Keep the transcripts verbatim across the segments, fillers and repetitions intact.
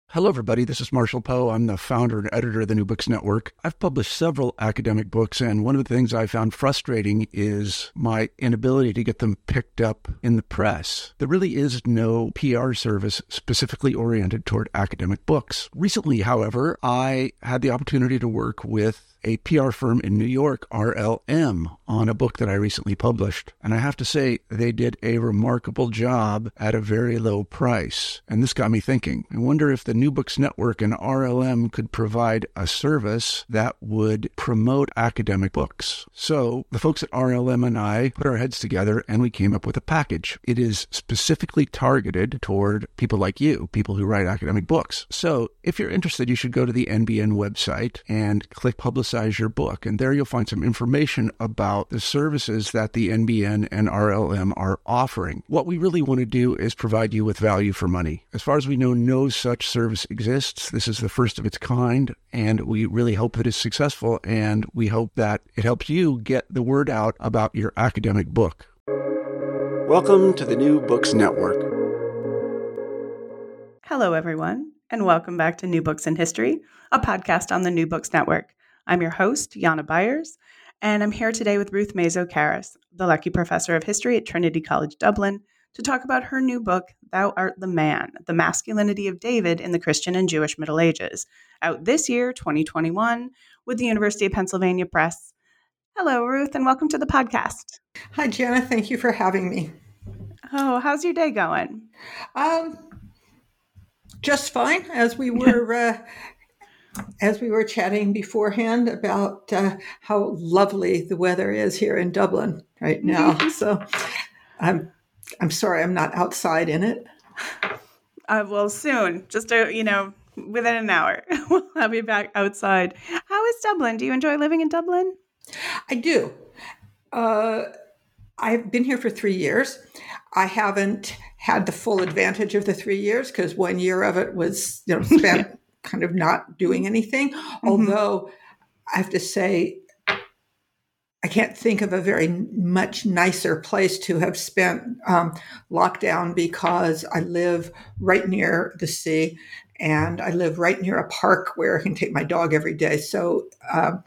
Hello, everybody. This is Marshall Poe. I'm the founder and editor of the New Books Network. I've published several academic books, and one of the things I found frustrating is my inability to get them picked up in the press. There really is no P R service specifically oriented toward academic books. Recently, however, I had the opportunity to work with a P R firm in New York, R L M, on a book that I recently published. And I have to say, they did a remarkable job at a very low price. And this got me thinking. I wonder if the New Books Network and R L M could provide a service that would promote academic books. So the folks at R L M and I put our heads together and we came up with a package. It is specifically targeted toward people like you, people who write academic books. So if you're interested, you should go to the N B N website and click Publicize your book. And there you'll find some information about the services that the N B N and R L M are offering. What we really want to do is provide you with value for money. As far as we know, no such service exists. This is the first of its kind, and we really hope that it's successful, and we hope that it helps you get the word out about your academic book. Welcome to the New Books Network. Hello, everyone, and welcome back to New Books in History, a podcast on the New Books Network. I'm your host, Jana Byers, and I'm here today with Ruth Mazo-Karras, the Lecky Professor of History at Trinity College Dublin, to talk about her new book, Thou Art the Man, The Masculinity of David in the Christian and Jewish Middle Ages, out this year, twenty twenty-one, with the University of Pennsylvania Press. Hello, Ruth, and welcome to the podcast. Hi, Jana. Thank you for having me. Oh, how's your day going? Um, just fine, as we were... uh, As we were chatting beforehand about uh, how lovely the weather is here in Dublin right now. So I'm I'm sorry I'm not outside in it. Uh, well, soon, just, uh, you know, within an hour, we'll have you back outside. How is Dublin? Do you enjoy living in Dublin? I do. Uh, I've been here for three years. I haven't had the full advantage of the three years because one year of it was, you know, spent kind of not doing anything. Mm-hmm. Although I have to say, I can't think of a very much nicer place to have spent um, lockdown because I live right near the sea and I live right near a park where I can take my dog every day. So, um,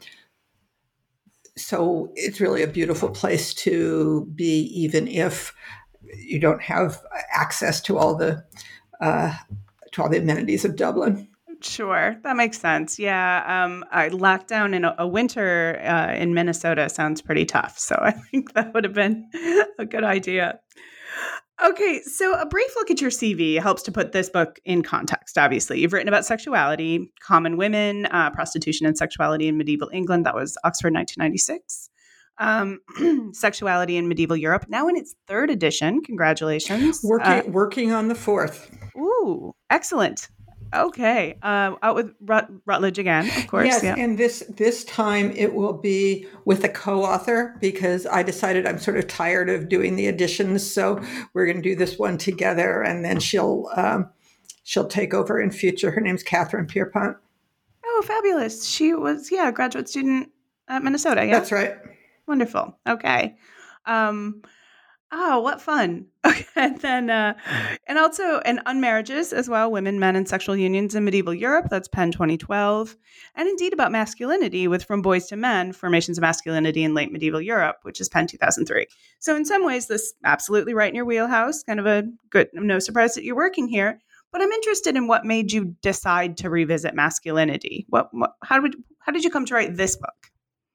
so it's really a beautiful place to be, even if you don't have access to all the uh, to all the amenities of Dublin. Sure. That makes sense. Yeah. Um, I lockdown in a, a winter uh, in Minnesota sounds pretty tough. So I think that would have been a good idea. Okay. So a brief look at your C V helps to put this book in context. Obviously, you've written about sexuality, common women, uh, prostitution and sexuality in medieval England. That was Oxford nineteen ninety-six. Um, sexuality in medieval Europe, now in its third edition. Congratulations. Working, uh, working on the fourth. Ooh, excellent. Okay, uh, out with Rut- Routledge again, of course. Yes, yeah. and this this time it will be with a co-author because I decided I'm sort of tired of doing the editions, so we're going to do this one together, and then she'll um, she'll take over in future. Her name's Catherine Pierpont. Oh, fabulous! She was yeah, a graduate student at Minnesota. Yeah, that's right. Wonderful. Okay. Um, Oh, what fun. Okay. And then, uh, and also, and Unmarriages as well, Women, Men, and Sexual Unions in Medieval Europe. That's Penn twenty twelve. And indeed about masculinity with From Boys to Men, Formations of Masculinity in Late Medieval Europe, which is Penn two thousand three. So in some ways, this absolutely right in your wheelhouse, kind of a good, no surprise that you're working here. But I'm interested in what made you decide to revisit masculinity. What, what how did, how did you come to write this book?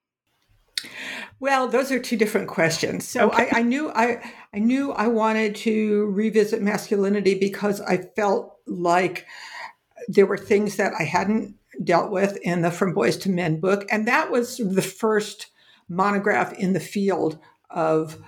Well, those are two different questions. So okay. I, I knew I I knew I wanted to revisit masculinity because I felt like there were things that I hadn't dealt with in the From Boys to Men book. And that was the first monograph in the field of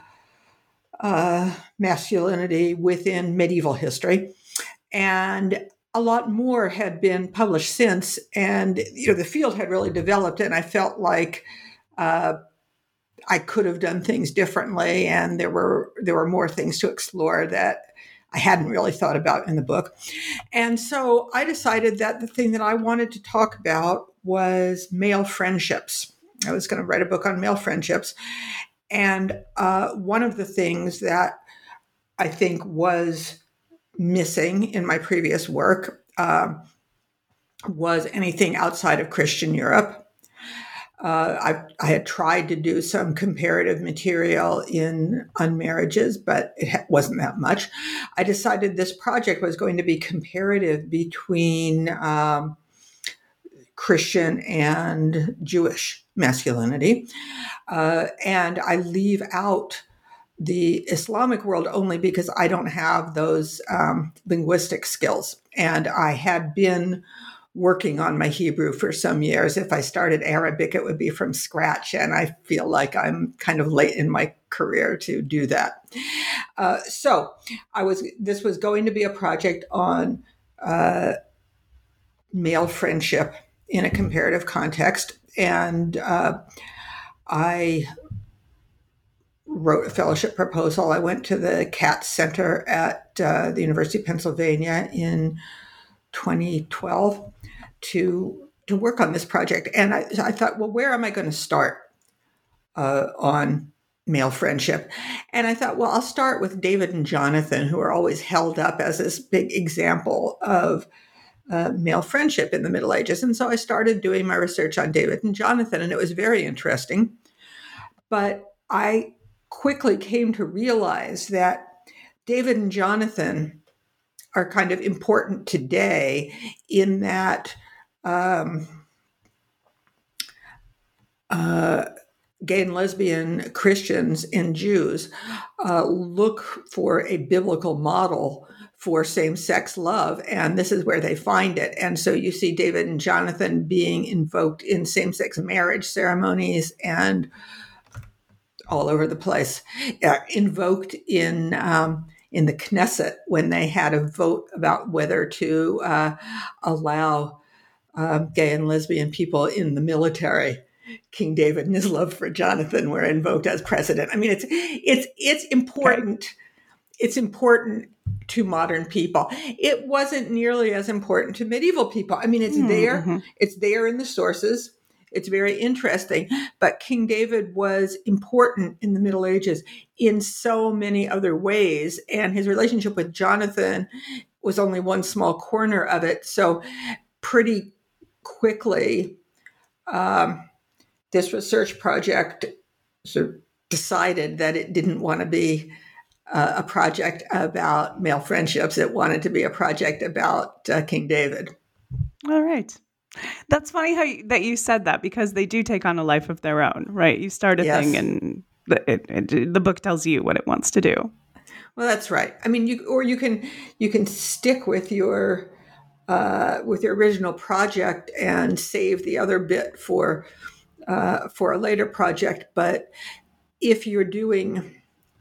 uh, masculinity within medieval history. And a lot more had been published since. And, you know, the field had really developed, and I felt like uh, I could have done things differently, and there were there were more things to explore that I hadn't really thought about in the book. And so I decided that the thing that I wanted to talk about was male friendships. I was going to write a book on male friendships. And uh, one of the things that I think was missing in my previous work uh, was anything outside of Christian Europe. Uh, I, I had tried to do some comparative material in unmarriages, but it wasn't that much. I decided this project was going to be comparative between um, Christian and Jewish masculinity. Uh, and I leave out the Islamic world only because I don't have those um, linguistic skills. And I had been working on my Hebrew for some years. If I started Arabic, it would be from scratch. And I feel like I'm kind of late in my career to do that. Uh, so I was, this was going to be a project on uh, male friendship in a comparative context. And uh, I wrote a fellowship proposal. I went to the Katz Center at uh, the University of Pennsylvania in twenty twelve to to work on this project. And I, I thought, well, where am I going to start uh, on male friendship? And I thought, well, I'll start with David and Jonathan, who are always held up as this big example of uh, male friendship in the Middle Ages. And so I started doing my research on David and Jonathan, and it was very interesting. But I quickly came to realize that David and Jonathan are kind of important today in that um, uh, gay and lesbian Christians and Jews uh, look for a biblical model for same-sex love, and this is where they find it. And so you see David and Jonathan being invoked in same-sex marriage ceremonies and all over the place, uh, invoked in um, in the Knesset when they had a vote about whether to uh, allow uh, gay and lesbian people in the military. King David and his love for Jonathan were invoked as president. I mean, it's it's it's important. Okay. It's important to modern people. It wasn't nearly as important to medieval people. I mean, it's mm-hmm. there. It's there in the sources. It's very interesting. But King David was important in the Middle Ages in so many other ways. And his relationship with Jonathan was only one small corner of it. So pretty quickly, um, this research project sort of decided that it didn't want to be uh, a project about male friendships. It wanted to be a project about uh, King David. All right. That's funny how you, that you said that, because they do take on a life of their own, right? You start a yes. thing and the, it, it, the book tells you what it wants to do. Well, that's right. I mean, you or you can you can stick with your uh, with your original project and save the other bit for uh, for a later project. But if you're doing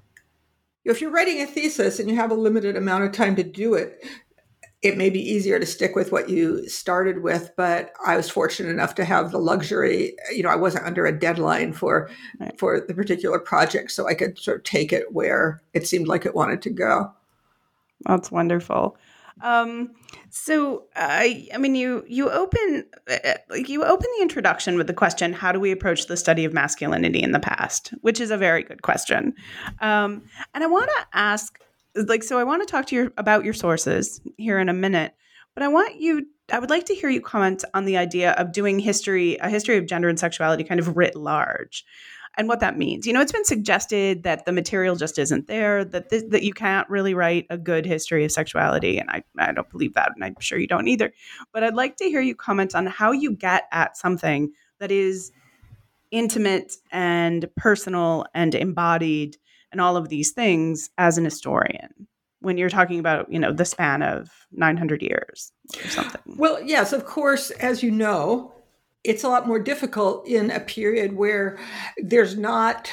if you're writing a thesis and you have a limited amount of time to do it, it may be easier to stick with what you started with, but I was fortunate enough to have the luxury. You know, I wasn't under a deadline for right. for the particular project, so I could sort of take it where it seemed like it wanted to go. That's wonderful. Um, so, uh, I mean, you you open uh, you open the introduction with the question, "How do we approach the study of masculinity in the past?" Which is a very good question, um, and I want to ask. Like, so I want to talk to you about your sources here in a minute, but I want you, I would like to hear you comment on the idea of doing history, a history of gender and sexuality kind of writ large, and what that means. You know, it's been suggested that the material just isn't there, that this, that you can't really write a good history of sexuality. And I, I don't believe that. And I'm sure you don't either. But I'd like to hear you comment on how you get at something that is intimate and personal and embodied and all of these things as an historian, when you're talking about, you know, the span of nine hundred years or something. Well, yes, of course, as you know, it's a lot more difficult in a period where there's not,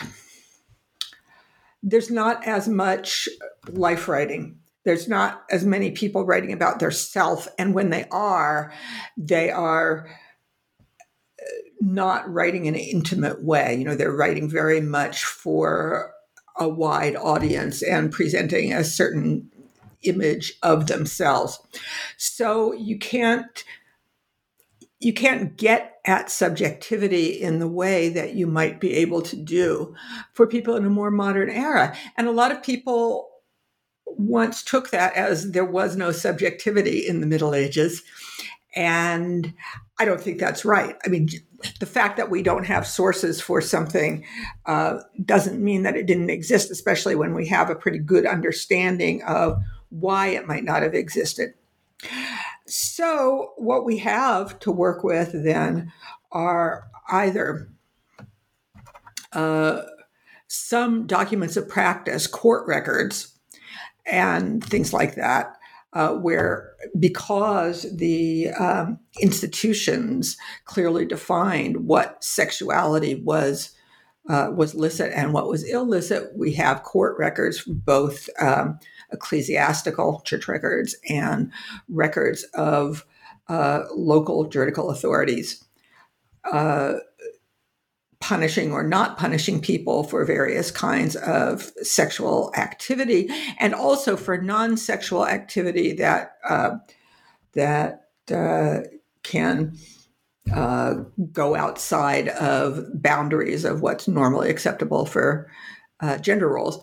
there's not as much life writing. There's not as many people writing about their self. And when they are, they are not writing in an intimate way. You know, they're writing very much for a wide audience and presenting a certain image of themselves. So you can't you can't get at subjectivity in the way that you might be able to do for people in a more modern era. And a lot of people once took that as there was no subjectivity in the Middle Ages. And I don't think that's right. I mean, the fact that we don't have sources for something uh, doesn't mean that it didn't exist, especially when we have a pretty good understanding of why it might not have existed. So what we have to work with then are either uh, some documents of practice, court records, and things like that, uh, where because the um, institutions clearly defined what sexuality was uh, was licit and what was illicit, we have court records, both um, ecclesiastical church records and records of uh, local juridical authorities uh, punishing or not punishing people for various kinds of sexual activity, and also for non-sexual activity that uh, that uh, can uh, go outside of boundaries of what's normally acceptable for uh, gender roles.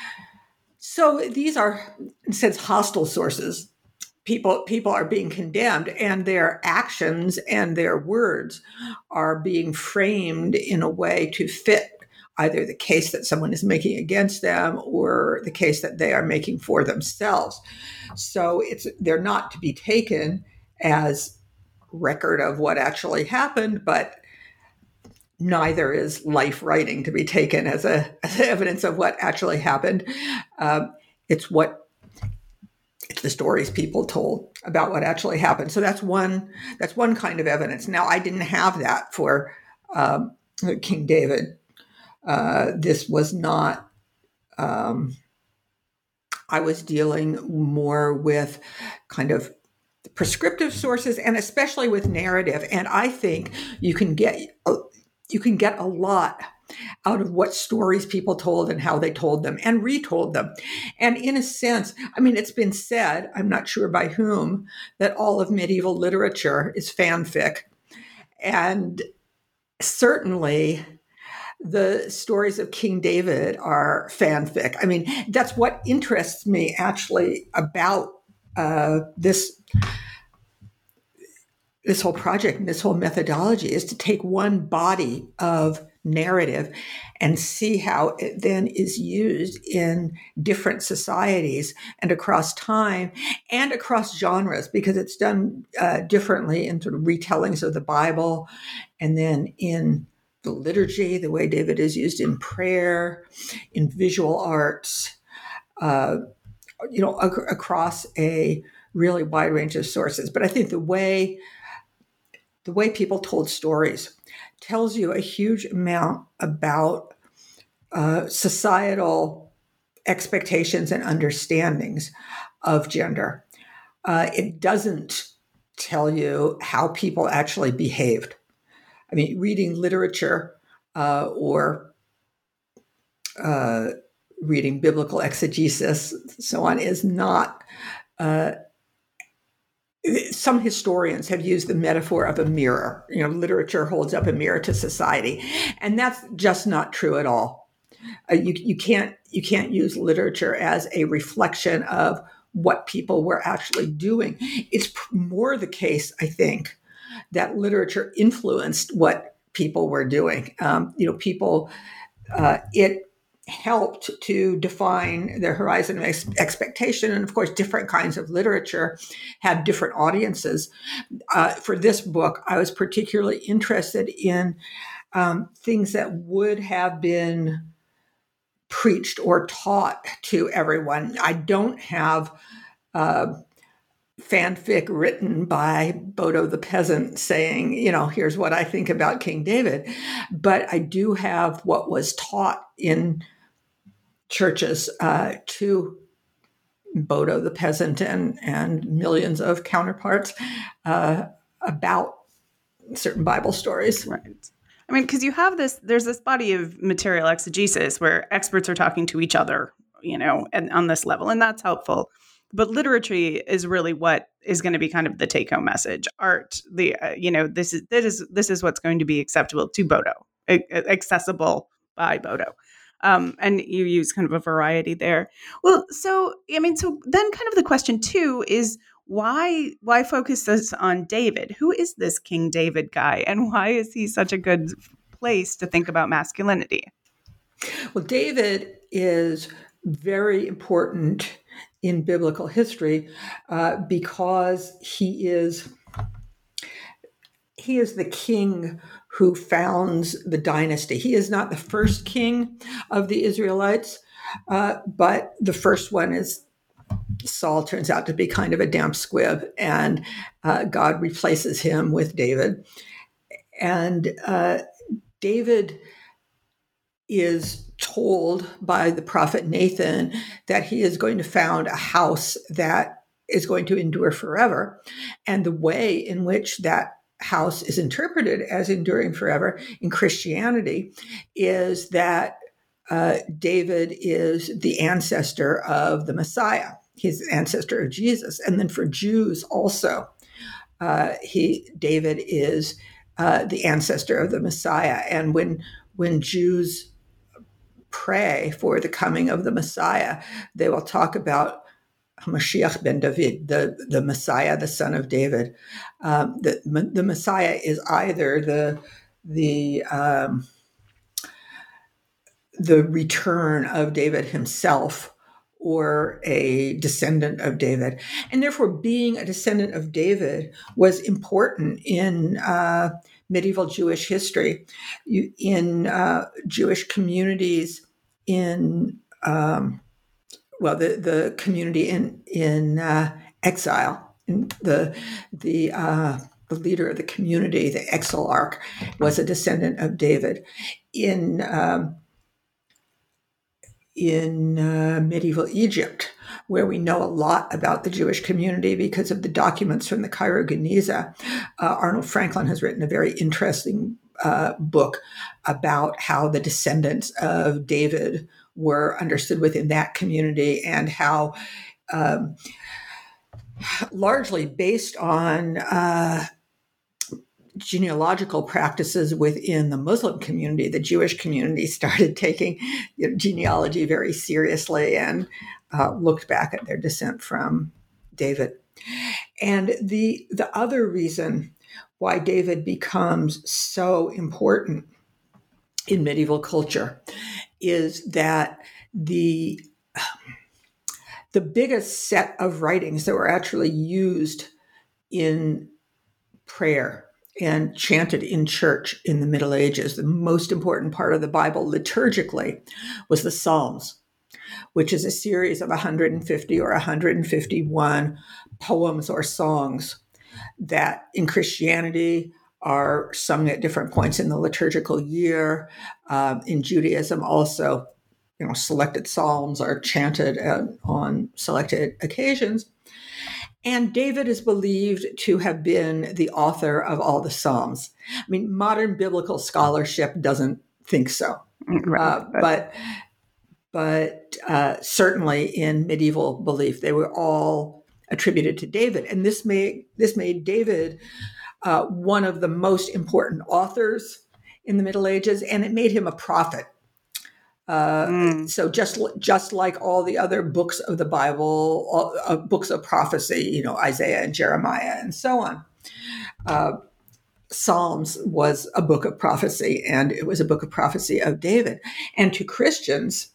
So these are, in a sense, hostile sources. People, people are being condemned, and their actions and their words are being framed in a way to fit either the case that someone is making against them or the case that they are making for themselves. So it's they're not to be taken as record of what actually happened, but neither is life writing to be taken as, a, as evidence of what actually happened. Um, it's what it's the stories people told about what actually happened. So that's one that's one kind of evidence. Now, I didn't have that for um, King David. Uh, this was not. Um, I was dealing more with kind of prescriptive sources, and especially with narrative. And I think you can get you can get a lot out of what stories people told and how they told them and retold them. And in a sense, I mean, it's been said, I'm not sure by whom, that all of medieval literature is fanfic. And certainly the stories of King David are fanfic. I mean, that's what interests me actually about uh, this this whole project and this whole methodology, is to take one body of narrative and see how it then is used in different societies and across time and across genres, because it's done uh, differently in sort of retellings of the Bible, and then in the liturgy, the way David is used in prayer, in visual arts, uh, you know, ac- across a really wide range of sources. But I think the way the way people told stories tells you a huge amount about uh, societal expectations and understandings of gender. Uh, it doesn't tell you how people actually behaved. I mean, reading literature uh, or uh, reading biblical exegesis, so on, is not. Uh, some historians have used the metaphor of a mirror. You know, literature holds up a mirror to society, and that's just not true at all. Uh, you you can't you can't use literature as a reflection of what people were actually doing. It's more the case, I think, that literature influenced what people were doing. Um, you know, people, uh, it helped to define their horizon of ex- expectation. And of course, different kinds of literature have different audiences. Uh, for this book, I was particularly interested in um, things that would have been preached or taught to everyone. I don't have uh, fanfic written by Bodo the peasant saying, you know, here's what I think about King David. But I do have what was taught in churches uh, to Bodo the peasant and, and millions of counterparts uh, about certain Bible stories. Right. I mean, because you have this, there's this body of material exegesis where experts are talking to each other, you know, and on this level, and that's helpful. But literature is really what is going to be kind of the take-home message. Art, the uh, you know, this is this is this is what's going to be acceptable to Bodo, accessible by Bodo. Um, and you use kind of a variety there. Well, so, I mean, so then kind of the question too is, why why focus this on David? Who is this King David guy, and why is he such a good place to think about masculinity? Well, David is very important in biblical history uh, because he is he is the king who founds the dynasty. He is not the first king of the Israelites, uh, but the first one is Saul turns out to be kind of a damp squib, and uh, God replaces him with David. And uh, David is told by the prophet Nathan that he is going to found a house that is going to endure forever. And the way in which that house is interpreted as enduring forever in Christianity is that uh, David is the ancestor of the Messiah. He's the ancestor of Jesus. And then for Jews also, uh, he David is uh, the ancestor of the Messiah. And when when Jews pray for the coming of the Messiah, they will talk about Mashiach ben David, the, the Messiah, the son of David. Um, the, the Messiah is either the the um, the return of David himself or a descendant of David. And therefore, being a descendant of David was important in uh, medieval Jewish history. You, in uh, Jewish communities, in um, well, the, the community in in uh, exile, in the the uh, the leader of the community, the exilarch, was a descendant of David. In um, in uh, medieval Egypt, where we know a lot about the Jewish community because of the documents from the Cairo Geniza, uh, Arnold Franklin has written a very interesting uh, book about how the descendants of David were understood within that community, and how um, largely based on uh, genealogical practices within the Muslim community, the Jewish community started taking you know, genealogy very seriously and uh, looked back at their descent from David. And the the other reason why David becomes so important in medieval culture is that the the biggest set of writings that were actually used in prayer and chanted in church in the Middle Ages, the most important part of the Bible liturgically was the Psalms, which is a series of one hundred fifty or one hundred fifty-one poems or songs that in Christianity are sung at different points in the liturgical year. Um, in Judaism also, you know, selected psalms are chanted uh, on selected occasions. And David is believed to have been the author of all the Psalms. I mean, modern biblical scholarship doesn't think so. Right. Uh, but but uh, certainly in medieval belief, they were all attributed to David. And this made, this made David uh, one of the most important authors in the Middle Ages, and it made him a prophet. Uh, mm. So just just like all the other books of the Bible, all, uh, books of prophecy, you know, Isaiah and Jeremiah and so on, uh, Psalms was a book of prophecy, and it was a book of prophecy of David. And to Christians,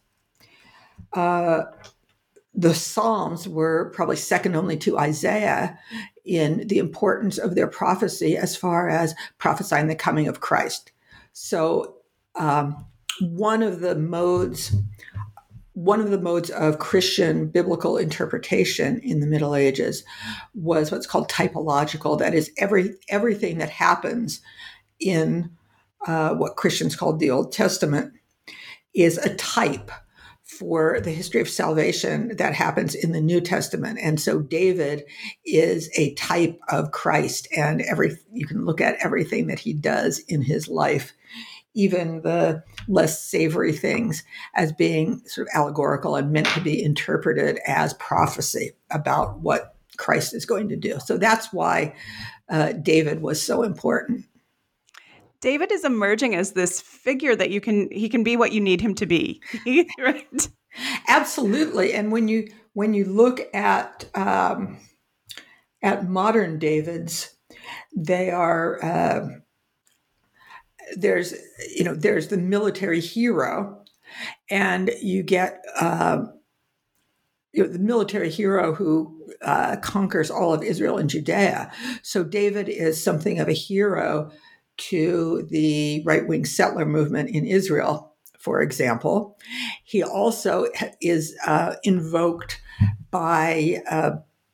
uh, the Psalms were probably second only to Isaiah in the importance of their prophecy as far as prophesying the coming of Christ. So um, one of the modes, one of the modes of Christian biblical interpretation in the Middle Ages was what's called typological. That is, every everything that happens in uh, what Christians called the Old Testament is a type for the history of salvation that happens in the New Testament. And so David is a type of Christ, and every you can look at everything that he does in his life, even the less savory things, as being sort of allegorical and meant to be interpreted as prophecy about what Christ is going to do. So that's why uh, David was so important. David is emerging as this figure that you can, he can be what you need him to be, right? Absolutely. And when you, when you look at um, at modern Davids, they are uh, there's you know there's the military hero, and you get uh, you know, the military hero who uh, conquers all of Israel and Judea. So David is something of a hero to the right-wing settler movement in Israel, for example. He also is uh, invoked by uh,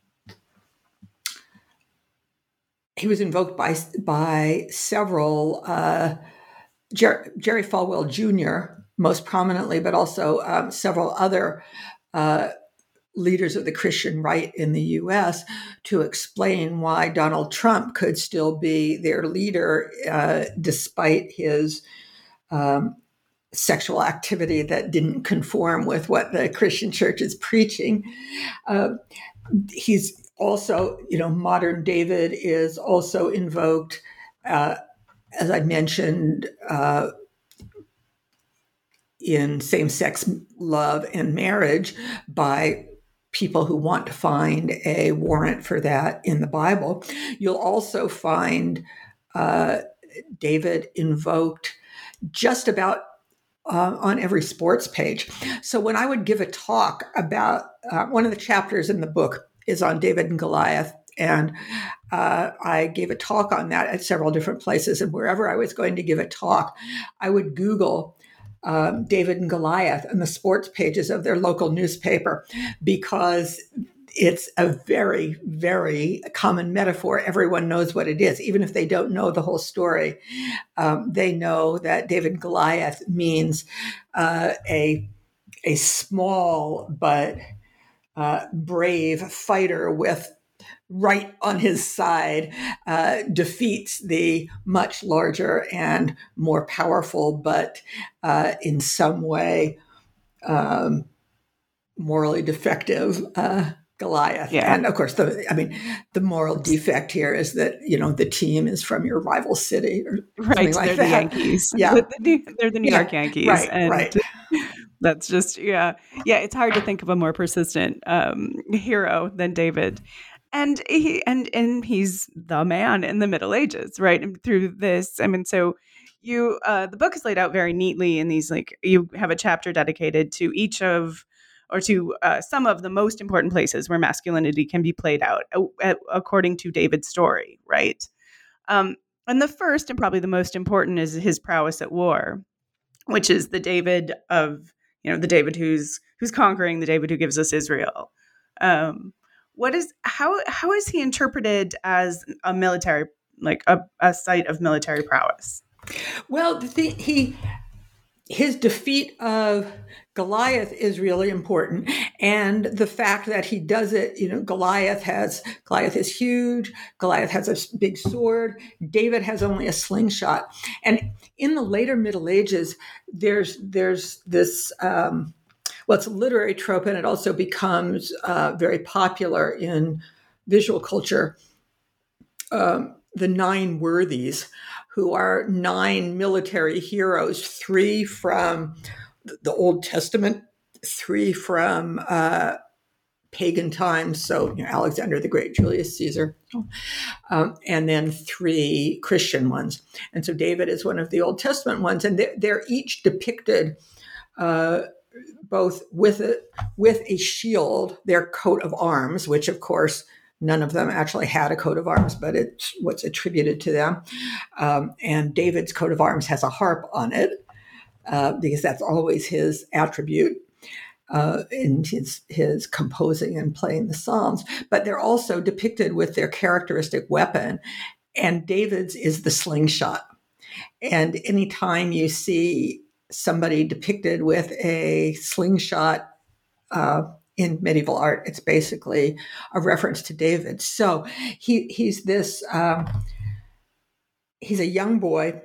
he was invoked by by several uh, Jer- Jerry Falwell Junior most prominently, but also um, several other uh, leaders of the Christian right in the U S to explain why Donald Trump could still be their leader uh, despite his um, sexual activity that didn't conform with what the Christian church is preaching. Uh, he's also, you know, modern David is also invoked, uh, as I mentioned, uh, in same-sex love and marriage by people who want to find a warrant for that in the Bible. You'll also find uh, David invoked just about uh, on every sports page. So when I would give a talk about uh, one of the chapters in the book is on David and Goliath, and uh, I gave a talk on that at several different places. And wherever I was going to give a talk, I would Google Um, David and Goliath and the sports pages of their local newspaper, because it's a very, very common metaphor. Everyone knows what it is. Even if they don't know the whole story, um, they know that David and Goliath means uh, a, a small but uh, brave fighter with right on his side uh, defeats the much larger and more powerful, but uh, in some way um, morally defective uh, Goliath. Yeah. And of course, the I mean, the moral defect here is that, you know, the team is from your rival city or right. something like they're that. the Yankees. Yeah, the, the, they're the New yeah. York Yankees. Right. And right. that's just yeah, yeah. It's hard to think of a more persistent um, hero than David. And he and and he's the man in the Middle Ages, right? And through this, I mean, so you uh, the book is laid out very neatly in these, like, you have a chapter dedicated to each of, or to uh, some of the most important places where masculinity can be played out uh, according to David's story, right? Um, and the first and probably the most important is his prowess at war, which is the David of, you know, the David who's who's conquering, the David who gives us Israel. Um, What is how how is he interpreted as a military, like a, a site of military prowess? Well, the thing, he his defeat of Goliath is really important, and the fact that he does it, you know, Goliath has Goliath is huge. Goliath has a big sword. David has only a slingshot, and in the later Middle Ages, there's there's this. Um, Well, it's a literary trope, and it also becomes uh, very popular in visual culture. Um, the nine worthies, who are nine military heroes, three from the Old Testament, three from uh, pagan times, so you know, Alexander the Great, Julius Caesar, um, and then three Christian ones. And so David is one of the Old Testament ones, and they're, they're each depicted uh, both with a, with a shield, their coat of arms, which of course none of them actually had a coat of arms, but it's what's attributed to them. Um, and David's coat of arms has a harp on it uh, because that's always his attribute uh, in his, his composing and playing the Psalms. But they're also depicted with their characteristic weapon, and David's is the slingshot. And anytime you see somebody depicted with a slingshot uh, in medieval art, it's basically a reference to David. So he he's this um, he's a young boy.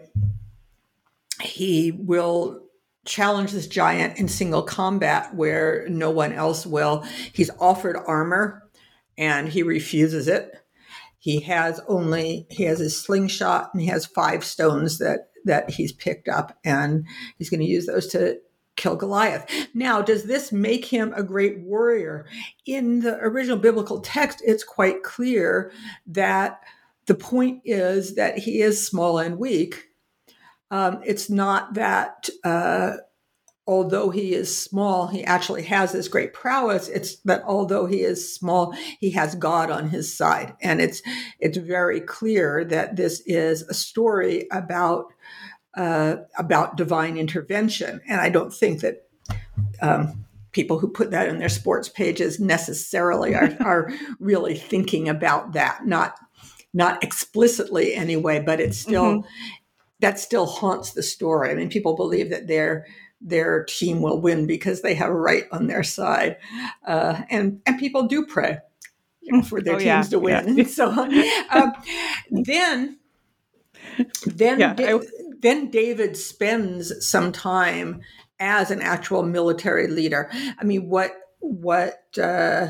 He will challenge this giant in single combat where no one else will. He's offered armor and he refuses it. He has only he has his slingshot, and he has five stones that that he's picked up, and he's going to use those to kill Goliath. Now, does this make him a great warrior? In the original biblical text, it's quite clear that the point is that he is small and weak. Um, it's not that uh, although he is small, he actually has this great prowess. It's that although he is small, he has God on his side. And it's it's very clear that this is a story about uh, about divine intervention. And I don't think that um, people who put that in their sports pages necessarily are, are really thinking about that. Not not explicitly anyway, but it's still mm-hmm. that still haunts the story. I mean, people believe that they're their team will win because they have right on their side. Uh, and, and people do pray you know, for their oh, teams yeah, to win yeah. and so on. Um, then, then, yeah, da- I... then David spends some time as an actual military leader. I mean, what, what, uh,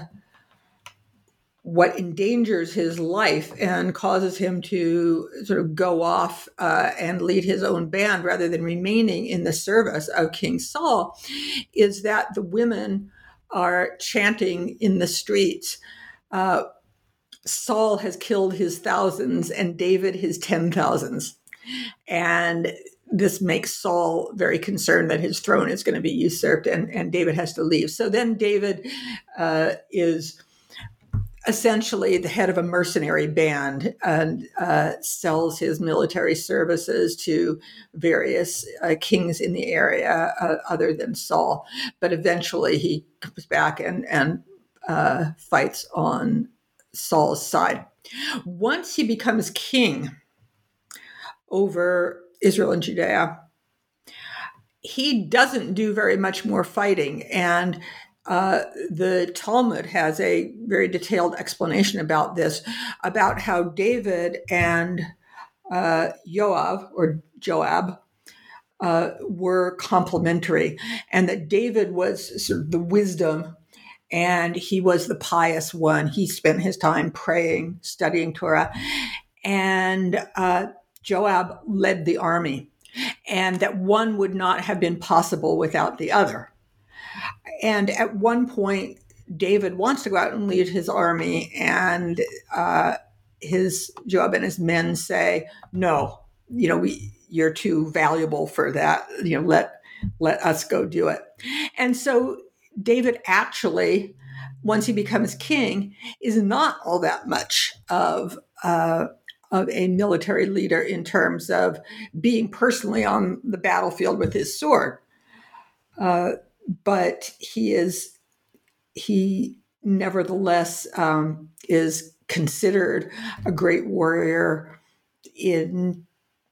what endangers his life and causes him to sort of go off uh, and lead his own band rather than remaining in the service of King Saul is that the women are chanting in the streets, uh, Saul has killed his thousands and David his ten thousands. And this makes Saul very concerned that his throne is going to be usurped and, and David has to leave. So then David uh, is essentially the head of a mercenary band and uh, sells his military services to various uh, kings in the area uh, other than Saul. But eventually he comes back and, and uh, fights on Saul's side. Once he becomes king over Israel and Judea, he doesn't do very much more fighting. And Uh, the Talmud has a very detailed explanation about this, about how David and uh, Joab, or Joab, uh, were complementary, and that David was sort of the wisdom, and he was the pious one. He spent his time praying, studying Torah, and uh, Joab led the army, and that one would not have been possible without the other. And at one point, David wants to go out and lead his army, and uh, his Joab and his men say, "No, you know, we you're too valuable for that. You know, let let us go do it." And so David actually, once he becomes king, is not all that much of uh, of a military leader in terms of being personally on the battlefield with his sword. Uh, But he is, he nevertheless um, is considered a great warrior in,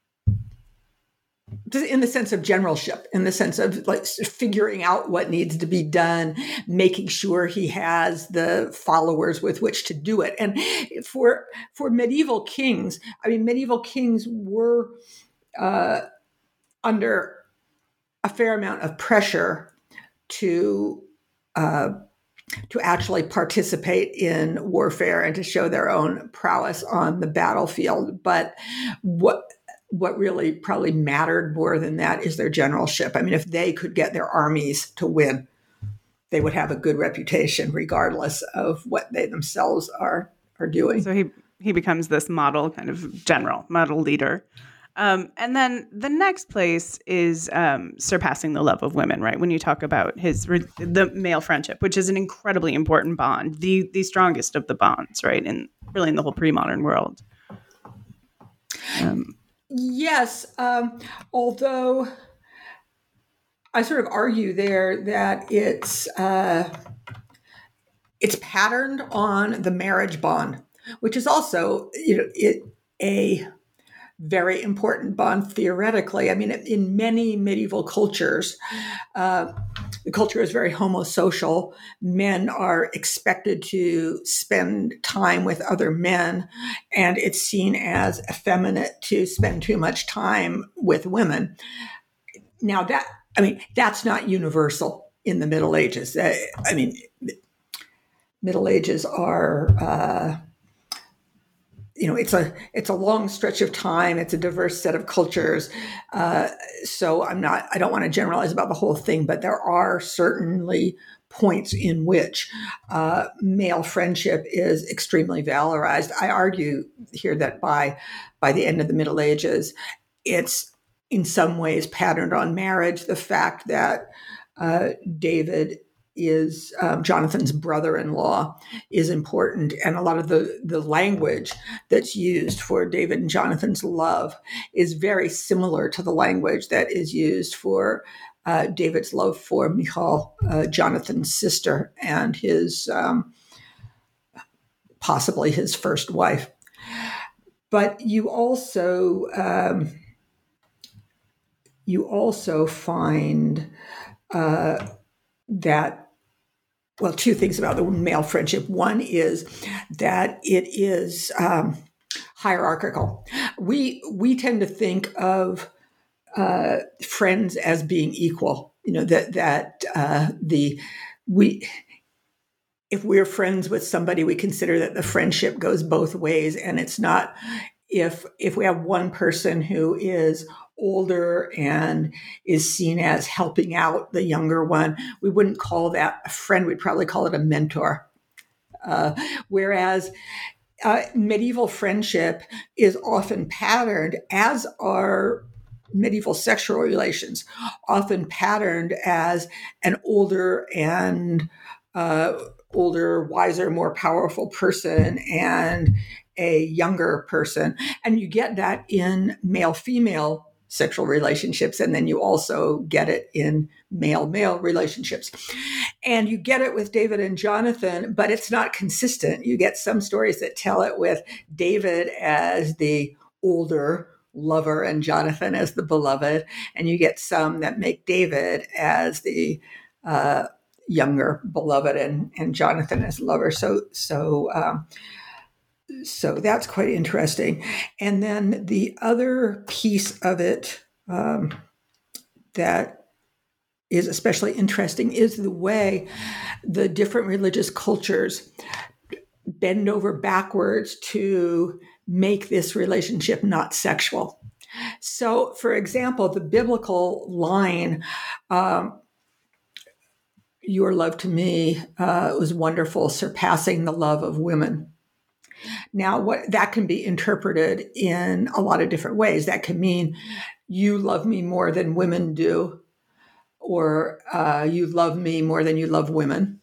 in the sense of generalship, in the sense of like figuring out what needs to be done, making sure he has the followers with which to do it. And for for medieval kings, I mean, medieval kings were uh, under a fair amount of pressure to uh, to actually participate in warfare and to show their own prowess on the battlefield. But what what really probably mattered more than that is their generalship. I mean, if they could get their armies to win, they would have a good reputation, regardless of what they themselves are are doing. So he he becomes this model kind of general, model leader. Um, and then the next place is um, surpassing the love of women, right? When you talk about his the male friendship, which is an incredibly important bond, the the strongest of the bonds, right? And really in the whole pre-modern world. Um, yes, um, although I sort of argue there that it's uh, it's patterned on the marriage bond, which is also you know it a very important bond theoretically. I mean, in many medieval cultures, uh, the culture is very homosocial. Men are expected to spend time with other men, and it's seen as effeminate to spend too much time with women. Now, that I mean, that's not universal in the Middle Ages. Uh, I mean, Middle Ages are. Uh, you know, it's a it's a long stretch of time. It's a diverse set of cultures. Uh, so I'm not. I don't want to generalize about the whole thing, but there are certainly points in which uh, male friendship is extremely valorized. I argue here that by by the end of the Middle Ages, it's in some ways patterned on marriage. The fact that uh, David is um, Jonathan's brother-in-law is important. And a lot of the, the language that's used for David and Jonathan's love is very similar to the language that is used for uh, David's love for Michal, uh, Jonathan's sister, and his um, possibly his first wife. But you also um, you also find uh, that Well, two things about the male friendship. One is that it is um, hierarchical. We we tend to think of uh, friends as being equal. You know that that uh, the we if we're friends with somebody, we consider that the friendship goes both ways, and it's not if if we have one person who is older and is seen as helping out the younger one, we wouldn't call that a friend. We'd probably call it a mentor. Uh, whereas uh, medieval friendship is often patterned, as are medieval sexual relations, often patterned as an older and uh, older, wiser, more powerful person and a younger person. And you get that in male-female sexual relationships, and then you also get it in male-male relationships. And you get it with David and Jonathan, but it's not consistent. You get some stories that tell it with David as the older lover and Jonathan as the beloved, and you get some that make David as the uh, younger beloved and, and Jonathan as lover. So, so, um, So that's quite interesting. And then the other piece of it um, that is especially interesting is the way the different religious cultures bend over backwards to make this relationship not sexual. So, for example, the biblical line, um, your love to me uh, was wonderful, surpassing the love of women. Now, what that can be interpreted in a lot of different ways. That can mean you love me more than women do, or uh, you love me more than you love women.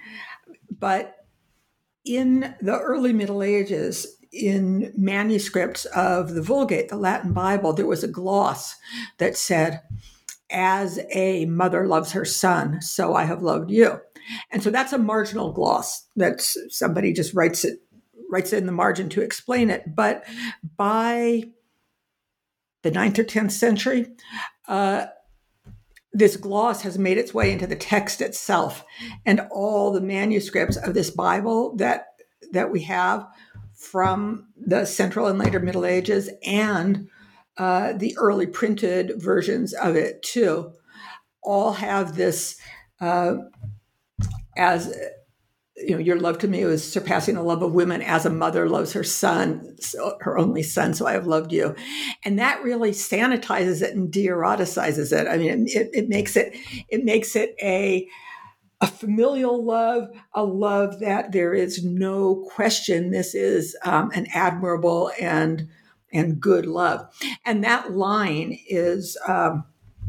But in the early Middle Ages, in manuscripts of the Vulgate, the Latin Bible, there was a gloss that said, "As a mother loves her son, so I have loved you." And so that's a marginal gloss. That's somebody just writes it writes it in the margin to explain it. But by the ninth or tenth century, uh, this gloss has made its way into the text itself. And all the manuscripts of this Bible that, that we have from the Central and later Middle Ages, and uh, the early printed versions of it too, all have this uh, as... you know, your love to me was surpassing the love of women, as a mother loves her son, so her only son, so I have loved you. And that really sanitizes it and de-eroticizes it. I mean, it, it makes it it makes it a a familial love, a love that there is no question this is um, an admirable and and good love. And that line is um,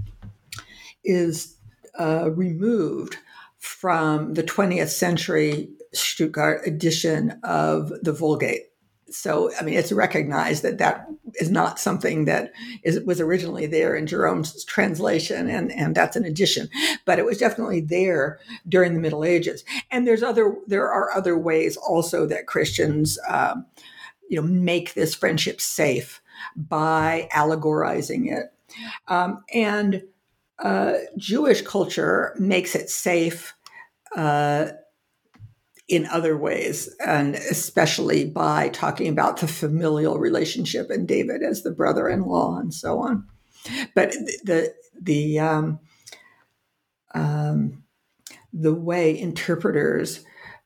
is uh, removed from the twentieth century Stuttgart edition of the Vulgate. So, I mean, it's recognized that that is not something that is, was originally there in Jerome's translation, and, and that's an addition. But it was definitely there during the Middle Ages. And there's other, there are other ways also that Christians, um, you know, make this friendship safe by allegorizing it. Um, and uh, Jewish culture makes it safe Uh, in other ways, and especially by talking about the familial relationship and David as the brother-in-law and so on. But the the um, um, the way interpreters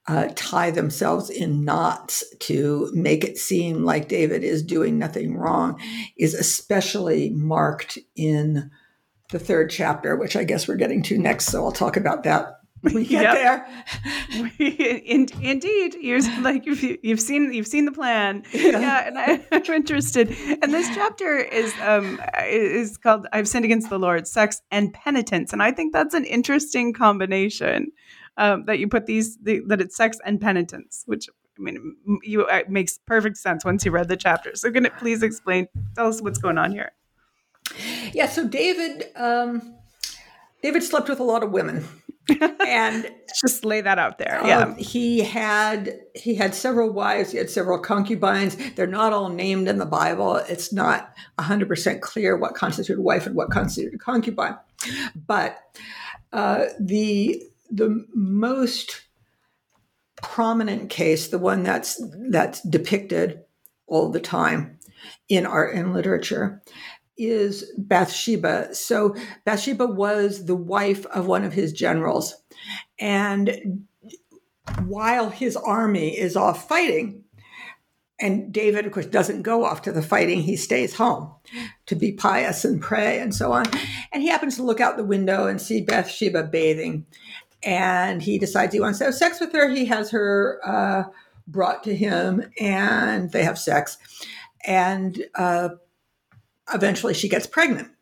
uh, tie themselves in knots to make it seem like David is doing nothing wrong is especially marked in the third chapter, which I guess we're getting to next. So I'll talk about that when we get Yep. there. In, indeed, you're like you've, you've seen you've seen the plan. Yeah. Yeah, and I, I'm interested. And this chapter is um is called "I've Sinned Against the Lord: Sex and Penitence," and I think that's an interesting combination. Um, that you put these the, that it's sex and penitence, which I mean, you it makes perfect sense once you read the chapter. So, can it please explain? Tell us what's going on here. Yeah. So David, um, David slept with a lot of women, and just lay that out there. um, Yeah, he had he had several wives. He had several concubines. They're not all named in the Bible. It's not one hundred percent clear what constituted wife and what constituted concubine, but uh, the the most prominent case, the one that's that's depicted all the time in art and literature, is Bathsheba. So Bathsheba was the wife of one of his generals, and while his army is off fighting, and David, of course, doesn't go off to the fighting, he stays home to be pious and pray and so on. And he happens to look out the window and see Bathsheba bathing. And he decides he wants to have sex with her. He has her uh, brought to him, and they have sex. And uh, eventually she gets pregnant.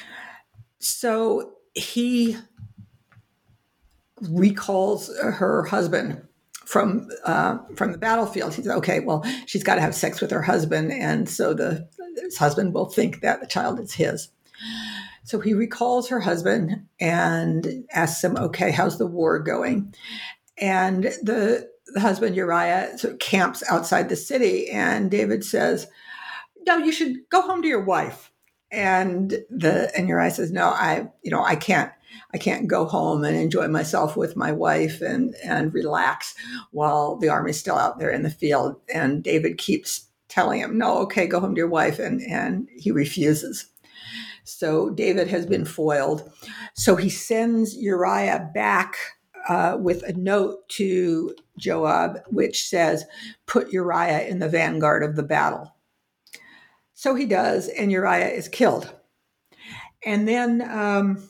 So he recalls her husband from uh, from the battlefield. He says, okay, well, she's got to have sex with her husband. And so the his husband will think that the child is his. So he recalls her husband and asks him, okay, how's the war going? And the, the husband, Uriah, sort of camps outside the city. And David says, no, you should go home to your wife. And the and Uriah says, no, I, you know, I can't, I can't go home and enjoy myself with my wife and, and relax while the army's still out there in the field. And David keeps telling him, no, okay, go home to your wife. And, and he refuses. So David has been foiled. So he sends Uriah back uh, with a note to Joab, which says, put Uriah in the vanguard of the battle. So he does, and Uriah is killed. And then um,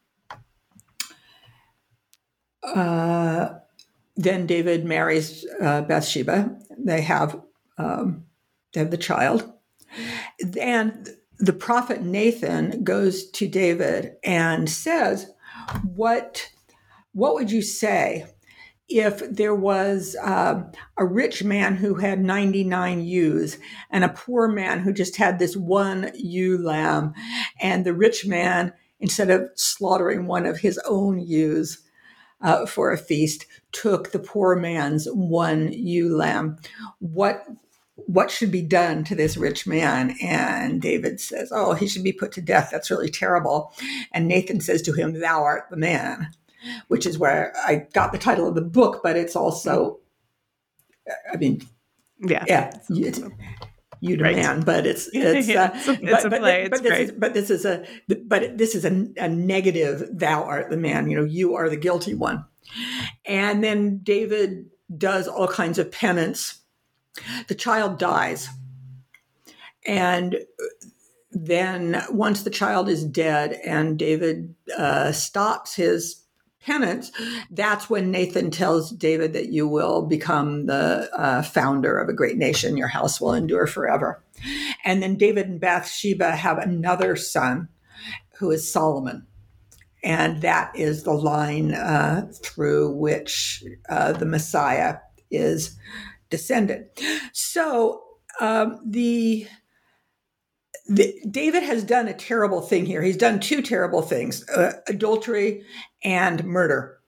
uh, then David marries uh, Bathsheba. They have um, they have the child. And the prophet Nathan goes to David and says, what, what would you say if there was uh, a rich man who had ninety-nine ewes and a poor man who just had this one ewe lamb, and the rich man, instead of slaughtering one of his own ewes uh, for a feast, took the poor man's one ewe lamb? What What should be done to this rich man? And David says, oh, he should be put to death. That's really terrible. And Nathan says to him, thou art the man, which is where I got the title of the book, but it's also, I mean, yeah, yeah, it's, you right. demand, but it's, it's, yeah, uh, it's, a, it's but, a but, play. but, it's this great. is, but this is a, but this is a, a negative, thou art the man, you know, you are the guilty one. And then David does all kinds of penance. The child dies. And then once the child is dead and David uh, stops his penance, that's when Nathan tells David that you will become the uh, founder of a great nation. Your house will endure forever. And then David and Bathsheba have another son who is Solomon. And that is the line uh, through which uh, the Messiah is descended. So um, the, the David has done a terrible thing here. He's done two terrible things, uh, adultery and murder.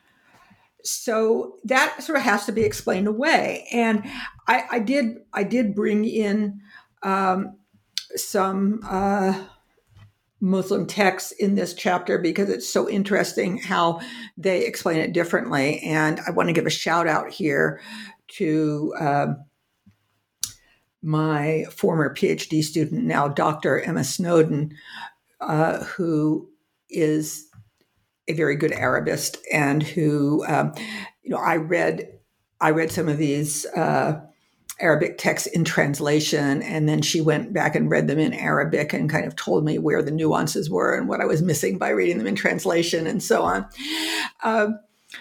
So that sort of has to be explained away. And I, I did I did bring in um, some uh, Muslim texts in this chapter because it's so interesting how they explain it differently. And I want to give a shout out here to um, my former PhD student, now Doctor Emma Snowden, uh, who is a very good Arabist and who, um, you know, I read I read some of these uh, Arabic texts in translation, and then she went back and read them in Arabic and kind of told me where the nuances were and what I was missing by reading them in translation and so on. Um,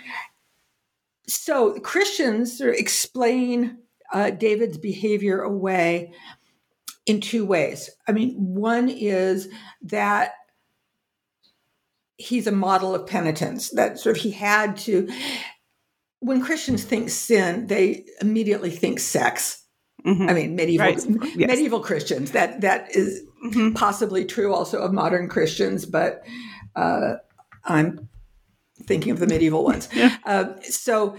so Christians sort of explain uh, David's behavior away in two ways. I mean, one is that he's a model of penitence, that sort of he had to, when Christians think sin, they immediately think sex. Mm-hmm. I mean, medieval right. yes. medieval Christians, that that is mm-hmm. possibly true also of modern Christians, but uh, I'm thinking of the medieval ones. yeah. uh, so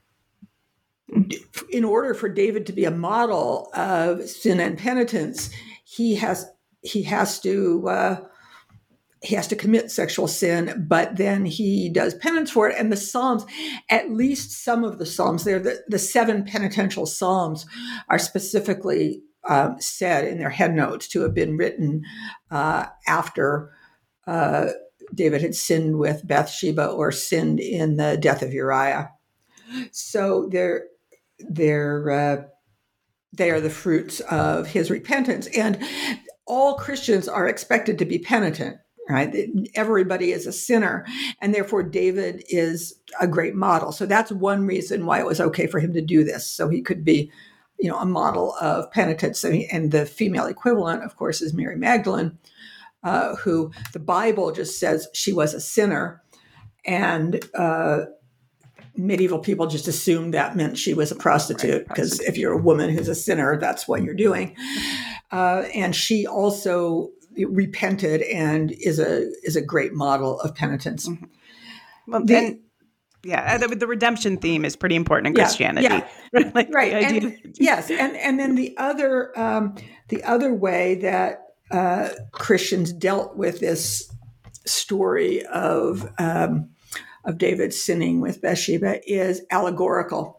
in order for David to be a model of sin and penitence, he has he has to uh, he has to commit sexual sin, but then he does penance for it. And the Psalms, at least some of the Psalms, they're the, the seven penitential Psalms, are specifically um, said in their headnotes to have been written uh, after uh, David had sinned with Bathsheba or sinned in the death of Uriah. So they're they're uh, they are the fruits of his repentance, and all Christians are expected to be penitent. Right? Everybody is a sinner, and therefore David is a great model. So that's one reason why it was okay for him to do this. So he could be, you know, a model of penitence. And the female equivalent, of course, is Mary Magdalene, uh, who the Bible just says she was a sinner. And uh, medieval people just assumed that meant she was a prostitute, because right, if you're a woman who's a sinner, that's what you're doing. Uh, and she also repented and is a is a great model of penitence. Mm-hmm. Well, the, then, yeah, the, the redemption theme is pretty important in yeah, Christianity, yeah. like right? The idea. And, yes, and and then the other um, the other way that uh, Christians dealt with this story of um, of David sinning with Bathsheba is allegorical.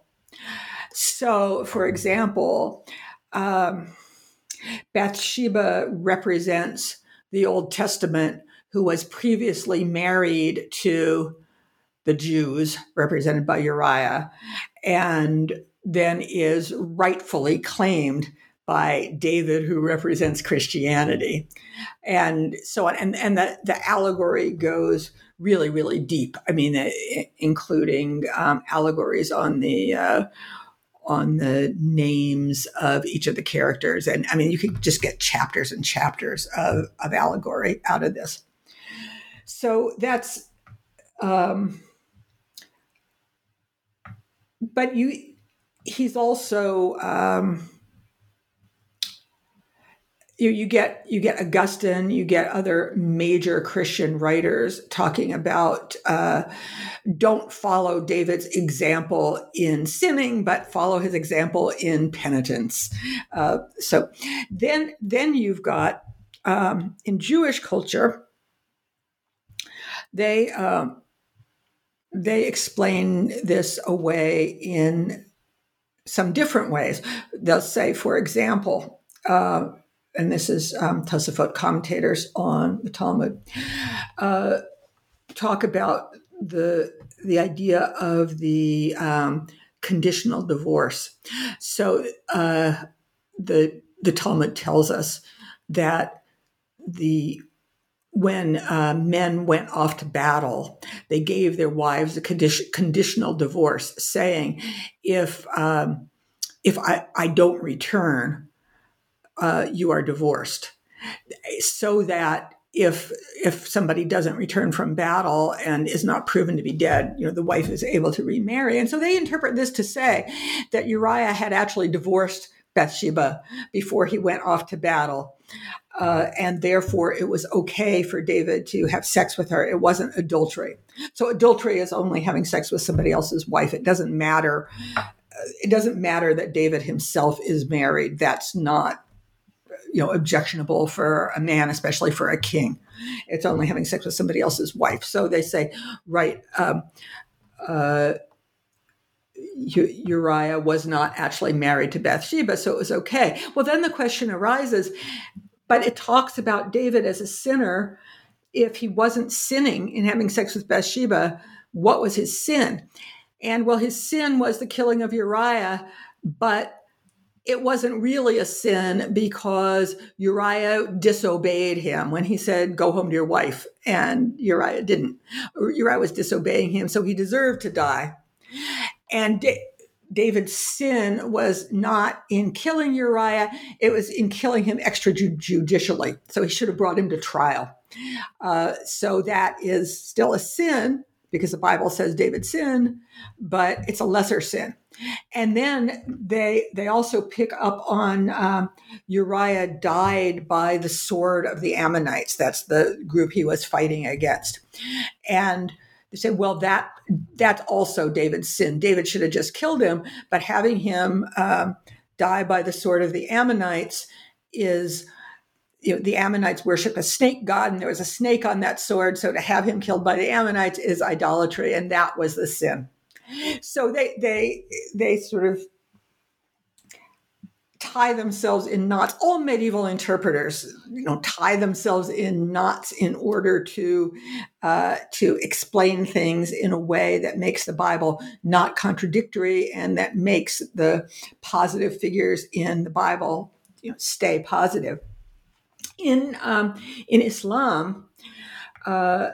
So, for example, Um, Bathsheba represents the Old Testament, who was previously married to the Jews, represented by Uriah, and then is rightfully claimed by David, who represents Christianity, and so on. And, and the, the allegory goes really, really deep. I mean, including um, allegories on the uh, on the names of each of the characters. And I mean, you could just get chapters and chapters of, of allegory out of this. So that's, um, but you, he's also, um, you, you get, you get Augustine, you get other major Christian writers talking about, uh, don't follow David's example in sinning, but follow his example in penitence. Uh, so then, then you've got, um, in Jewish culture, they, um, they explain this away in some different ways. They'll say, for example, uh, and this is um, Tosafot commentators on the Talmud, uh, talk about the the idea of the um, conditional divorce. So uh, the the Talmud tells us that the when uh, men went off to battle, they gave their wives a condition, conditional divorce, saying, if um, if I, I don't return, Uh, you are divorced, so that if if somebody doesn't return from battle and is not proven to be dead, you know, the wife is able to remarry. And so they interpret this to say that Uriah had actually divorced Bathsheba before he went off to battle, uh, and therefore it was okay for David to have sex with her. It wasn't adultery. So adultery is only having sex with somebody else's wife. It doesn't matter. It doesn't matter that David himself is married. That's not, you know, objectionable for a man, especially for a king. It's only having sex with somebody else's wife. So they say, right, um, uh, Uriah was not actually married to Bathsheba, so it was okay. Well, then the question arises, but it talks about David as a sinner. If he wasn't sinning in having sex with Bathsheba, what was his sin? And well, his sin was the killing of Uriah, but it wasn't really a sin because Uriah disobeyed him when he said, go home to your wife. And Uriah didn't. Uriah was disobeying him, so he deserved to die. And da- David's sin was not in killing Uriah, it was in killing him extrajudicially. So he should have brought him to trial. Uh, so that is still a sin because the Bible says David sinned, but it's a lesser sin. And then they they also pick up on um, Uriah died by the sword of the Ammonites. That's the group he was fighting against. And they say, well, that that's also David's sin. David should have just killed him, but having him um, die by the sword of the Ammonites is, you know, the Ammonites worship a snake god, and there was a snake on that sword. So to have him killed by the Ammonites is idolatry, and that was the sin. So they they they sort of tie themselves in knots. All medieval interpreters, you know, tie themselves in knots in order to uh, to explain things in a way that makes the Bible not contradictory and that makes the positive figures in the Bible, you know, stay positive. In um, in Islam, uh,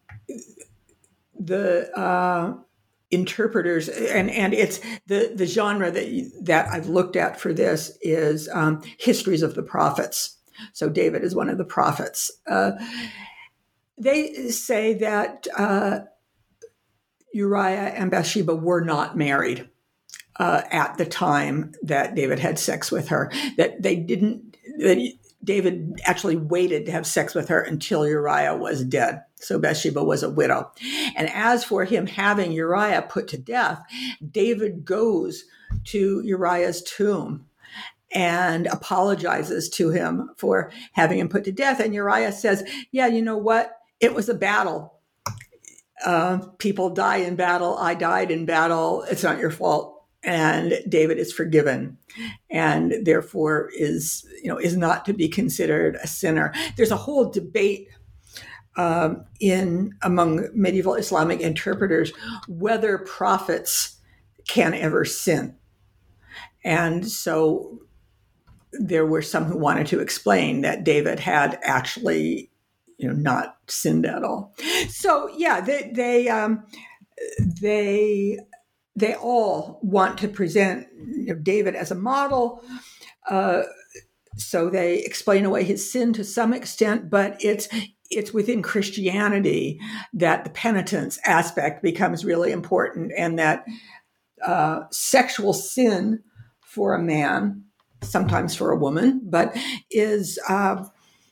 the uh, interpreters, and, and it's the, the genre that that I've looked at for this is um, histories of the prophets. So David is one of the prophets. Uh, they say that uh, Uriah and Bathsheba were not married uh, at the time that David had sex with her. That they didn't. That David actually waited to have sex with her until Uriah was dead. So Bathsheba was a widow. And as for him having Uriah put to death, David goes to Uriah's tomb and apologizes to him for having him put to death. And Uriah says, yeah, you know what? It was a battle. Uh, people die in battle. I died in battle. It's not your fault. And David is forgiven and therefore is, you know, is not to be considered a sinner. There's a whole debate um, in among medieval Islamic interpreters whether prophets can ever sin. And so there were some who wanted to explain that David had actually, you know, not sinned at all. So yeah, they they um, they. They all want to present, you know, David as a model. Uh, so they explain away his sin to some extent, but it's it's within Christianity that the penitence aspect becomes really important, and that uh, sexual sin for a man, sometimes for a woman, but is uh,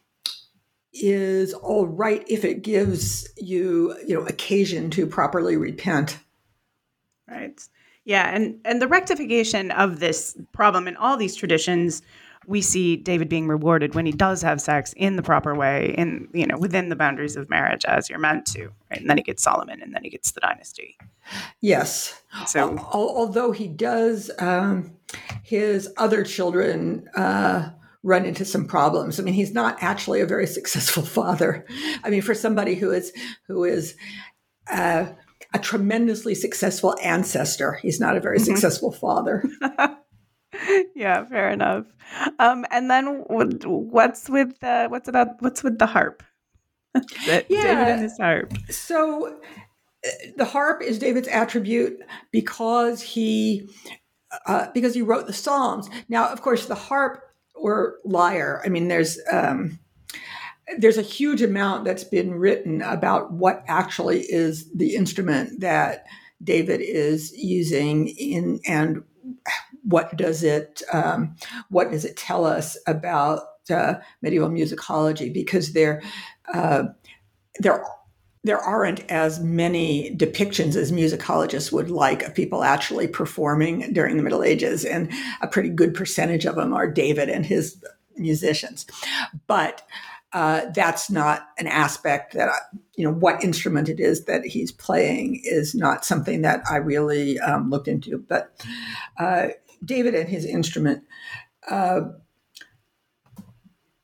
is all right if it gives you, you know, occasion to properly repent. Right. Yeah. And, and the rectification of this problem in all these traditions, we see David being rewarded when he does have sex in the proper way, in, you know, within the boundaries of marriage as you're meant to. Right. And then he gets Solomon, and then he gets the dynasty. Yes. So although he does, um, his other children uh, run into some problems. I mean, he's not actually a very successful father. I mean, for somebody who is who is uh, a tremendously successful ancestor, he's not a very mm-hmm. successful father. Yeah, fair enough. Um, and then what's with uh, what's about what's with the harp? yeah. David and his harp. So uh, the harp is David's attribute because he uh, because he wrote the Psalms. Now, of course, the harp or lyre. I mean, there's um, there's a huge amount that's been written about what actually is the instrument that David is using in and what does it um, what does it tell us about uh, medieval musicology? Because there uh, there there aren't as many depictions as musicologists would like of people actually performing during the Middle Ages, and a pretty good percentage of them are David and his musicians. But uh, that's not an aspect that I, you know, what instrument it is that he's playing is not something that I really um, looked into. But uh, David and his instrument, uh,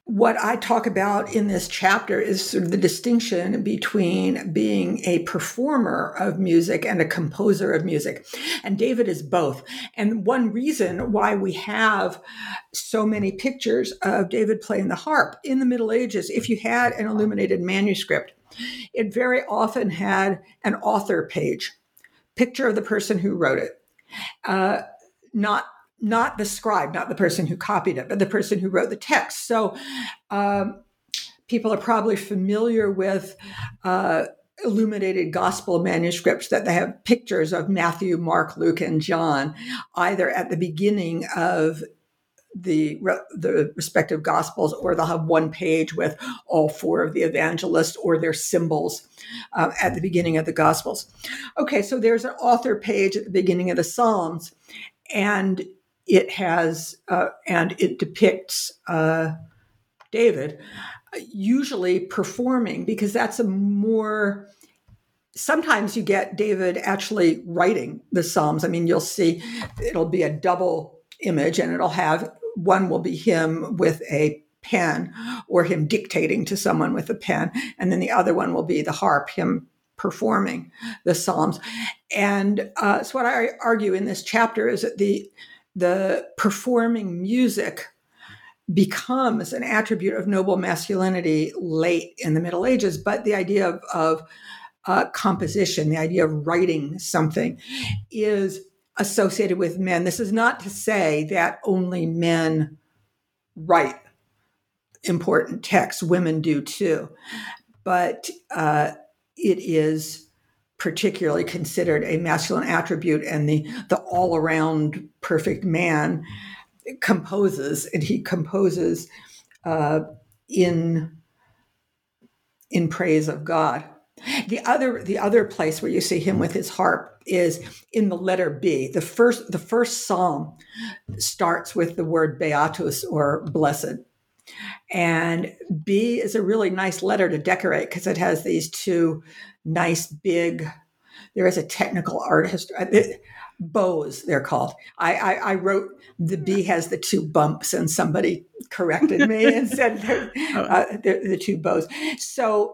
what I talk about in this chapter is sort of the distinction between being a performer of music and a composer of music. And David is both. And one reason why we have so many pictures of David playing the harp in the Middle Ages, if you had an illuminated manuscript, it very often had an author page, picture of the person who wrote it, uh, not not the scribe, not the person who copied it, but the person who wrote the text. So um, people are probably familiar with uh, illuminated gospel manuscripts that they have pictures of Matthew, Mark, Luke, and John, either at the beginning of the, the respective gospels, or they'll have one page with all four of the evangelists or their symbols uh, at the beginning of the gospels. Okay, so there's an author page at the beginning of the Psalms, and it has, uh, and it depicts uh, David, usually performing, because that's a more, sometimes you get David actually writing the Psalms. I mean, you'll see it'll be a double image, and it'll have, one will be him with a pen or him dictating to someone with a pen, and then the other one will be the harp, him performing the Psalms. And uh, so what I argue in this chapter is that the the performing music becomes an attribute of noble masculinity late in the Middle Ages, but the idea of, of uh, composition, the idea of writing something, is associated with men. This is not to say that only men write important texts, women do too, but uh, it is particularly considered a masculine attribute, and the, the all-around perfect man composes, and he composes uh, in, in praise of God. The other, the other place where you see him with his harp is in the letter B. The first, the first psalm starts with the word beatus, or blessed. And B is a really nice letter to decorate because it has these two nice big, there is a technical art history, bows they're called. I, I, I wrote the B has the two bumps, and somebody corrected me and said they're, uh, they're the two bows. So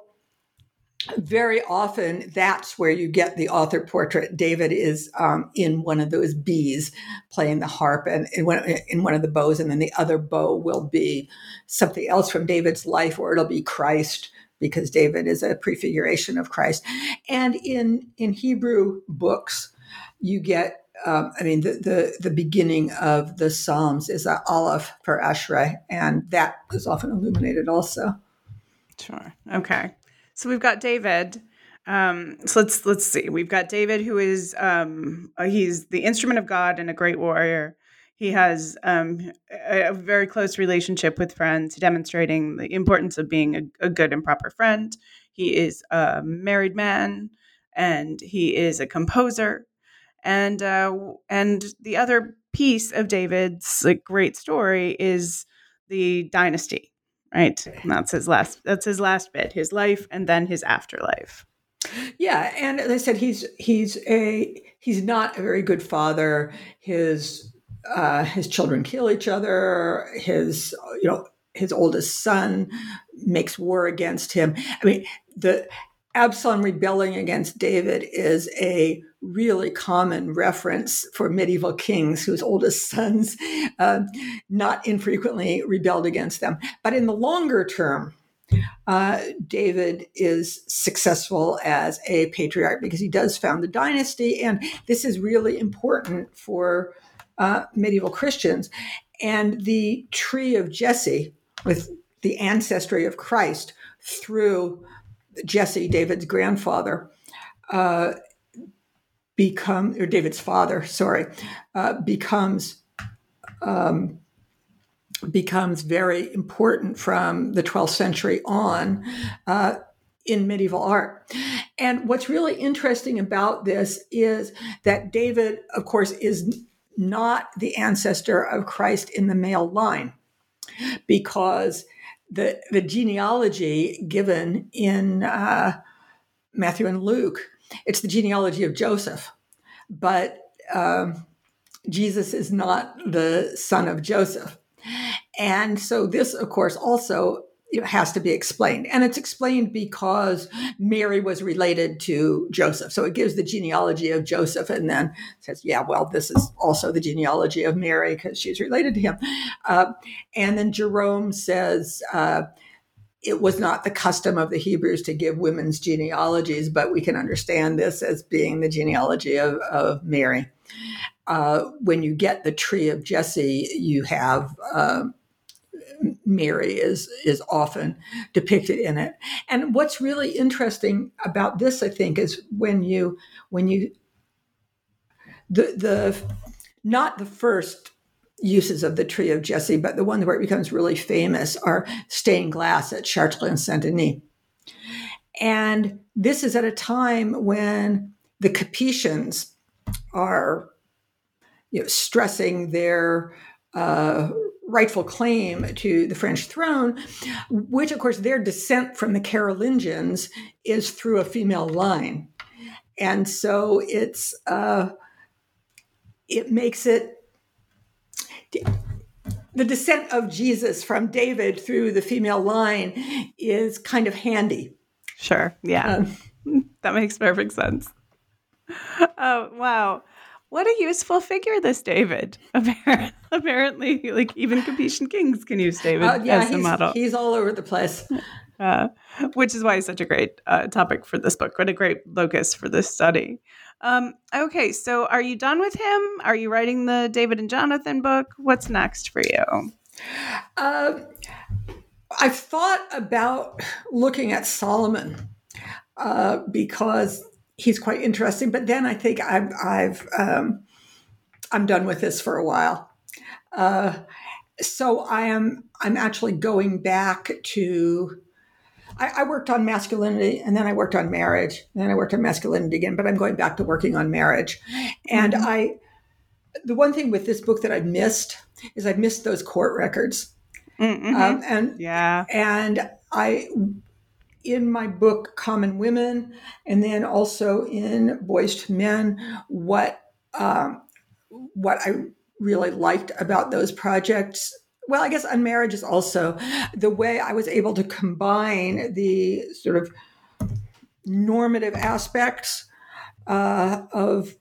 very often that's where you get the author portrait. David is um, in one of those B's playing the harp, and in one, in one of the bows, and then the other bow will be something else from David's life, or it'll be Christ, because David is a prefiguration of Christ. And in, in Hebrew books, you get, um, I mean, the, the, the beginning of the Psalms is an Aleph for Ashrei, and that is often illuminated also. Sure. Okay. So we've got David. Um, so let's let's see. We've got David, who is um, uh, he's the instrument of God and a great warrior. He has um, a, a very close relationship with friends, demonstrating the importance of being a, a good and proper friend. He is a married man, and he is a composer. And uh, and the other piece of David's like great story is the dynasty. Right. And that's his last, that's his last bit, his life and then his afterlife. Yeah. And as I said, he's, he's a, he's not a very good father. His, uh, his children kill each other. His, you know, his oldest son makes war against him. I mean, the Absalom rebelling against David is a really common reference for medieval kings whose oldest sons uh, not infrequently rebelled against them. But in the longer term, uh, David is successful as a patriarch because he does found the dynasty. And this is really important for uh, medieval Christians. And the tree of Jesse, with the ancestry of Christ through Jesse, David's grandfather, uh, become, or David's father, sorry, uh, becomes um, becomes very important from the twelfth century on uh, in medieval art. And what's really interesting about this is that David, of course, is not the ancestor of Christ in the male line, because the the genealogy given in uh, Matthew and Luke, it's the genealogy of Joseph, but um, Jesus is not the son of Joseph. And so this, of course, also it has to be explained. And it's explained because Mary was related to Joseph. So it gives the genealogy of Joseph and then says, yeah, well, this is also the genealogy of Mary because she's related to him. Uh, and then Jerome says, uh, it was not the custom of the Hebrews to give women's genealogies, but we can understand this as being the genealogy of, of Mary. Uh, when you get the tree of Jesse, you have uh, Mary is is often depicted in it. And what's really interesting about this, I think, is when you when you the the not the first uses of the tree of Jesse, but the ones where it becomes really famous are stained glass at Chartres and Saint-Denis. And this is at a time when the Capetians are, you know, stressing their uh, rightful claim to the French throne, which, of course, their descent from the Carolingians is through a female line. And so it's uh, it makes it the descent of Jesus from David through the female line is kind of handy. Sure. Yeah. Um, that makes perfect sense. Oh, wow. What a useful figure, this David. Apparently, apparently like even Capetian kings can use David uh, yeah, as a he's, model. He's all over the place. Uh, which is why he's such a great uh, topic for this book, what a great locus for this study. Um, okay, so are you done with him? Are you writing the David and Jonathan book? What's next for you? Uh, I've thought about looking at Solomon uh, because he's quite interesting. But then I think I've, I've um, I'm done with this for a while. Uh, so I am I'm actually going back to. I, I worked on masculinity, and then I worked on marriage, and then I worked on masculinity again. But I'm going back to working on marriage, and mm-hmm. I. The one thing with this book that I've missed is I've missed those court records, mm-hmm. um, and yeah, and I. In my book, Common Women, and then also in Boys to Men, what um, what I really liked about those projects, well, I guess on marriage is also the way I was able to combine the sort of normative aspects uh, of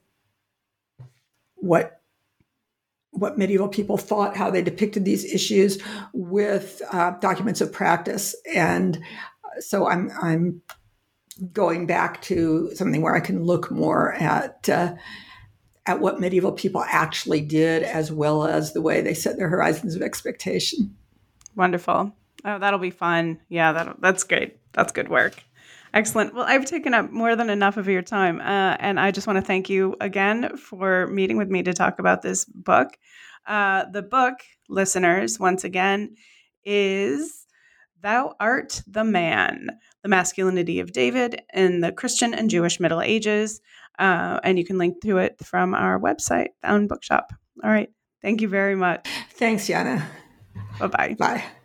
what what medieval people thought, how they depicted these issues, with uh, documents of practice. And so I'm I'm going back to something where I can look more at uh, at what medieval people actually did, as well as the way they set their horizons of expectation. Wonderful. Oh, that'll be fun. Yeah, that that's great. That's good work. Excellent. Well, I've taken up more than enough of your time, uh, and I just want to thank you again for meeting with me to talk about this book. Uh, the book, listeners, once again, is Thou Art the Man, The Masculinity of David in the Christian and Jewish Middle Ages. Uh, and you can link to it from our website, Found Bookshop. All right. Thank you very much. Thanks, Yana. Bye-bye. Bye.